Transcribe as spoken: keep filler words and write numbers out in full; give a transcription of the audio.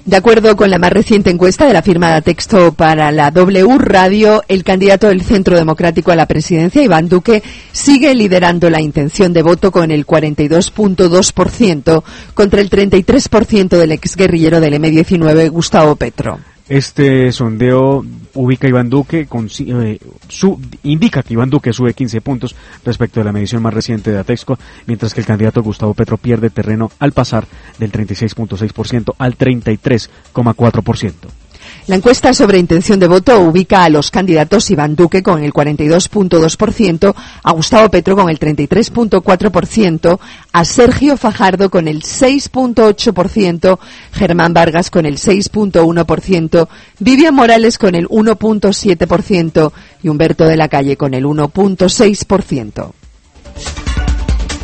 De acuerdo con la más reciente encuesta de la firma de Texto para la W Radio, el candidato del Centro Democrático a la presidencia, Iván Duque, sigue liderando la intención de voto con el cuarenta y dos punto dos por ciento contra el treinta y tres por ciento del exguerrillero del eme diecinueve, Gustavo Petro. Este sondeo ubica a Iván Duque, con, eh, su, indica que Iván Duque sube quince puntos respecto de la medición más reciente de Atexco, mientras que el candidato Gustavo Petro pierde terreno al pasar del treinta y seis punto seis por ciento al treinta y tres coma cuatro por ciento. La encuesta sobre intención de voto ubica a los candidatos Iván Duque con el cuarenta y dos punto dos por ciento, a Gustavo Petro con el treinta y tres punto cuatro por ciento, a Sergio Fajardo con el seis punto ocho por ciento, Germán Vargas con el seis punto uno por ciento, Vivian Morales con el uno punto siete por ciento y Humberto de la Calle con el uno punto seis por ciento.